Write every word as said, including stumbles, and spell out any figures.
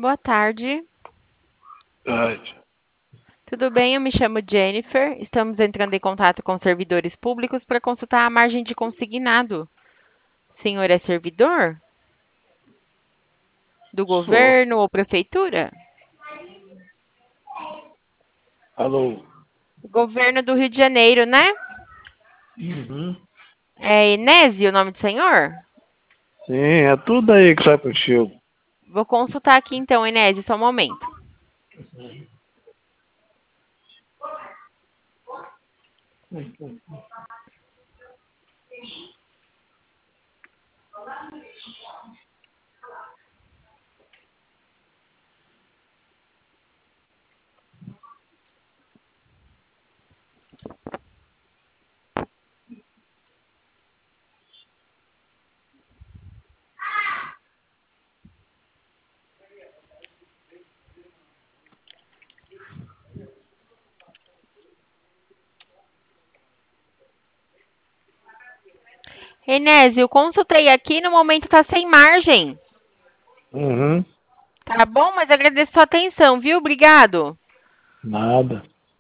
Boa tarde. Ai, Tudo bem? Eu me chamo Jennifer. Estamos entrando em contato com servidores públicos para consultar a margem de consignado. O senhor é servidor? Do sou. governo ou prefeitura? Alô? Governo do Rio de Janeiro, né? Uhum. É Enésio o nome do senhor? Sim, é tudo aí que sai contigo. Vou consultar aqui então, Enésio, só um momento. Enésio, consultei aqui, no momento está sem margem. Uhum. Tá bom, mas agradeço sua atenção, viu? Obrigado. Nada.